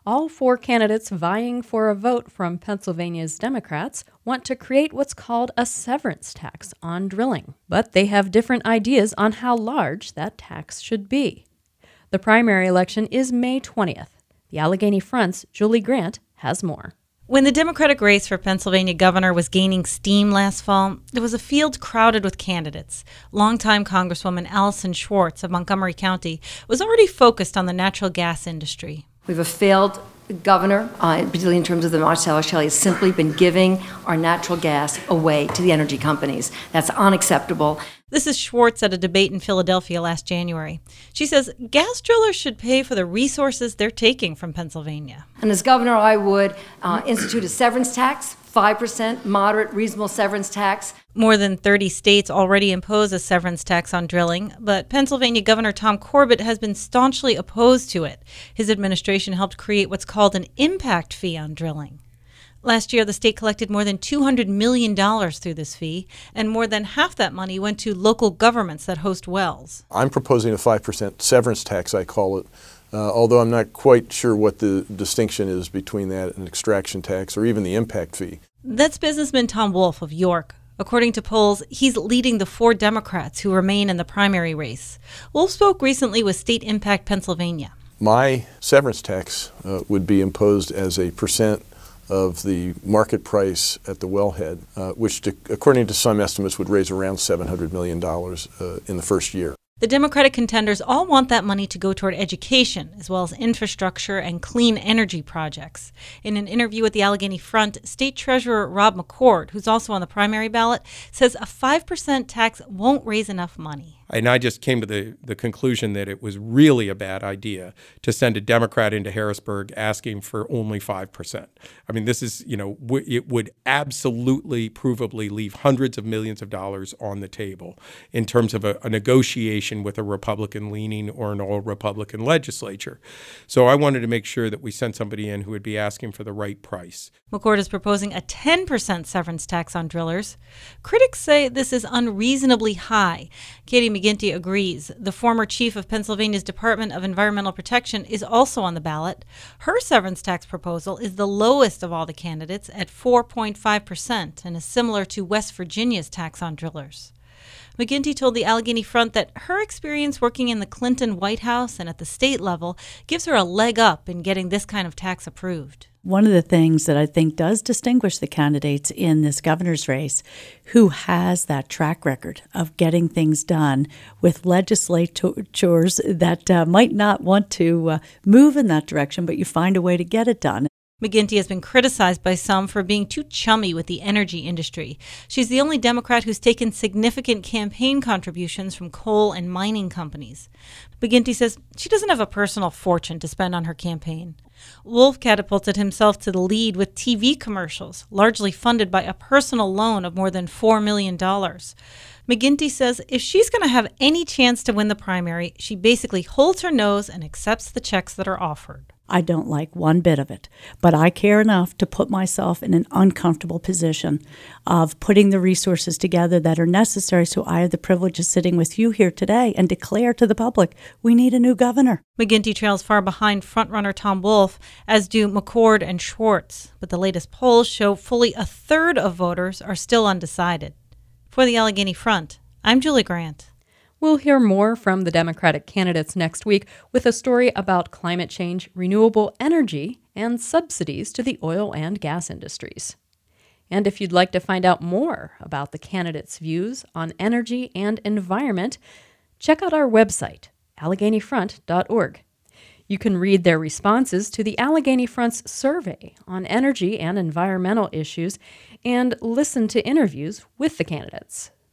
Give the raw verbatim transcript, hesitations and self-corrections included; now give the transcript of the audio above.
All four candidates vying for a vote from Pennsylvania's Democrats want to create what's called a severance tax on drilling, but they have different ideas on how large that tax should be. The primary election is May twentieth. The Allegheny Front's Julie Grant has more. When the Democratic race for Pennsylvania governor was gaining steam last fall, there was a field crowded with candidates. Longtime Congresswoman Allison Schwartz of Montgomery County was already focused on the natural gas industry. We have a failed governor, uh, particularly in terms of the Marcellus Shale, has simply been giving our natural gas away to the energy companies. That's unacceptable. This is Schwartz at a debate in Philadelphia last January. She says gas drillers should pay for the resources they're taking from Pennsylvania. And as governor, I would uh, institute a severance tax, five percent, moderate, reasonable severance tax. More than thirty states already impose a severance tax on drilling, but Pennsylvania Governor Tom Corbett has been staunchly opposed to it. His administration helped create what's called an impact fee on drilling. Last year, the state collected more than two hundred million dollars through this fee, and more than half that money went to local governments that host wells. I'm proposing a five percent severance tax, I call it, uh, although I'm not quite sure what the distinction is between that and extraction tax or even the impact fee. That's businessman Tom Wolf of York. According to polls, he's leading the four Democrats who remain in the primary race. Wolf spoke recently with State Impact Pennsylvania. My severance tax uh, would be imposed as a percent of the market price at the wellhead, uh, which, to, according to some estimates, would raise around seven hundred million dollars uh, in the first year. The Democratic contenders all want that money to go toward education, as well as infrastructure and clean energy projects. In an interview with the Allegheny Front, State Treasurer Rob McCord, who's also on the primary ballot, says a five percent tax won't raise enough money. And I just came to the, the conclusion that it was really a bad idea to send a Democrat into Harrisburg asking for only five percent. I mean, this is, you know, w- it would absolutely, provably leave hundreds of millions of dollars on the table in terms of a, a negotiation with a Republican-leaning or an all-Republican legislature. So I wanted to make sure that we sent somebody in who would be asking for the right price. McCord is proposing a ten percent severance tax on drillers. Critics say this is unreasonably high. Katie McGinty agrees. The former chief of Pennsylvania's Department of Environmental Protection is also on the ballot. Her severance tax proposal is the lowest of all the candidates at four point five percent and is similar to West Virginia's tax on drillers. McGinty told the Allegheny Front that her experience working in the Clinton White House and at the state level gives her a leg up in getting this kind of tax approved. One of the things that I think does distinguish the candidates in this governor's race, who has that track record of getting things done with legislatures that uh, might not want to uh, move in that direction, but you find a way to get it done. McGinty has been criticized by some for being too chummy with the energy industry. She's the only Democrat who's taken significant campaign contributions from coal and mining companies. McGinty says she doesn't have a personal fortune to spend on her campaign. Wolf catapulted himself to the lead with T V commercials, largely funded by a personal loan of more than four million dollars. McGinty says if she's going to have any chance to win the primary, she basically holds her nose and accepts the checks that are offered. I don't like one bit of it, but I care enough to put myself in an uncomfortable position of putting the resources together that are necessary, so I have the privilege of sitting with you here today and declare to the public we need a new governor. McGinty trails far behind frontrunner Tom Wolf, as do McCord and Schwartz, but the latest polls show fully a third of voters are still undecided. For the Allegheny Front, I'm Julie Grant. We'll hear more from the Democratic candidates next week with a story about climate change, renewable energy, and subsidies to the oil and gas industries. And if you'd like to find out more about the candidates' views on energy and environment, check out our website, allegheny front dot org. You can read their responses to the Allegheny Front's survey on energy and environmental issues and listen to interviews with the candidates.